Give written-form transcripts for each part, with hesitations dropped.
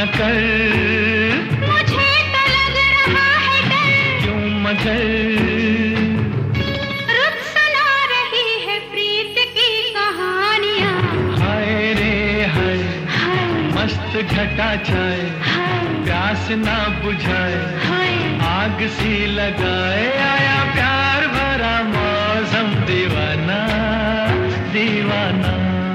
कर, मुझे तो लग रहा है डर, क्यों मगर रुत सुना रही है प्रीत की कहानियाँ। हाय रे हाय, हाय मस्त घटा छाए, हाय प्यास ना बुझाए, हाय आग सी लगाए, आया प्यार भरा मौसम दीवाना दीवाना।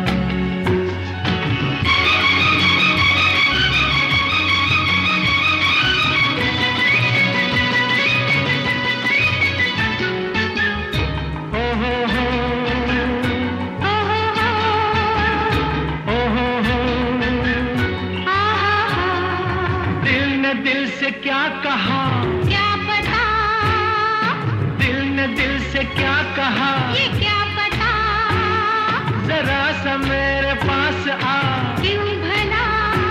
दिल से क्या कहा, क्या पता, दिल ने दिल से क्या कहा, ये क्या पता, जरा सा मेरे पास आ, क्यों भला,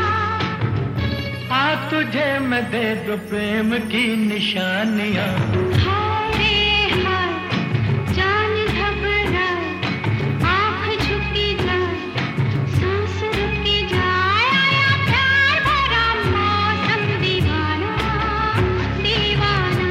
आ तुझे मैं दे दूं प्रेम की निशानियाँ। हाय रे हाय, जान घबराए, आँख झुकी जाए, सांस रुकी जाए, आया प्यार भरा मौसम दीवाना दीवाना।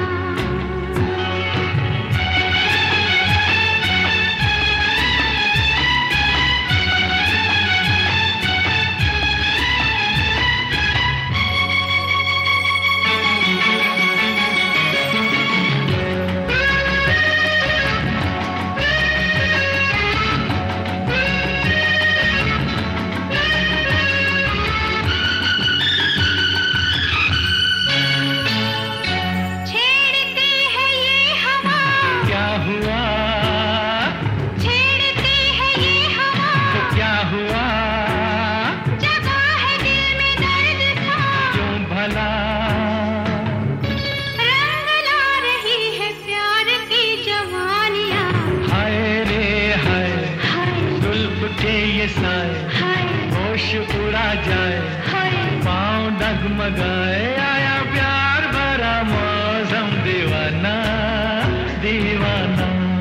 होश उड़ा जाए, पाँव डगमगाए, आया प्यार भरा मौसम दीवाना दीवाना।